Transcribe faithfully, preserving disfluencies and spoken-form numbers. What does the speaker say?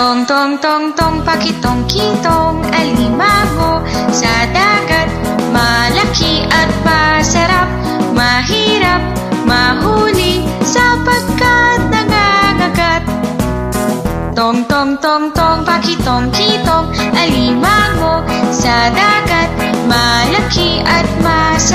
Tong tong tong tong pakitong kitong alimango sa dagat. Malaki at masarap, mahirap mahuli sapagkat nangangagat. Tong tong tong tong pakitong kitong alimango sa dagat. Malaki at masarap,